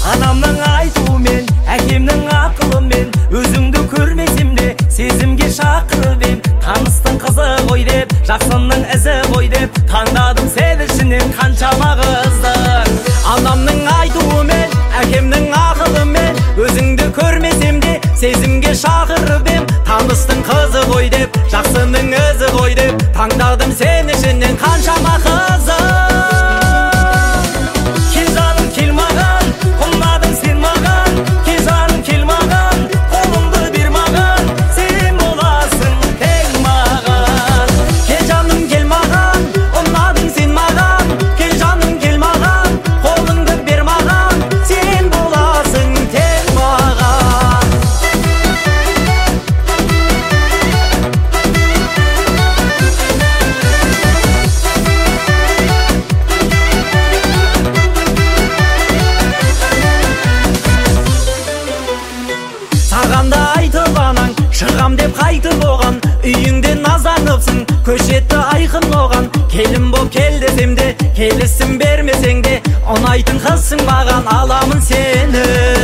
Anamның айтуымен, әкемнің ақылымен, өзіңді көрмесем де сезімге шақырып ем. Таныстың қызы ғой деп, жақсының ізі ғой деп, таңдадым сен ішінен қаншама қыздар. Анамның айтуымен, әкемнің ақылымен, өзіңді көрмесем де сезімге шақырып ем. Таныстың қызы ғой деп, жақсының ізі ғой деп, таңдадым сен ішінен қаншама қыздар. Кел жаным кел маған, ұнадың сен маған. Кел жаным кел маған, қолыңды бер маған, сен боласың тең маған. Кел жаным кел маған, ұнадың сен маған. Кел жаным кел маған, қолыңды бер маған, сен боласың тең маған. Саған да айтып анаң, шығам деп қайтып оған, үйіңде назаныпсың, көшетті айқын оған. Келін боп кел десем де, келісім бермесең де, ұнайтын қызсың маған, аламын сені.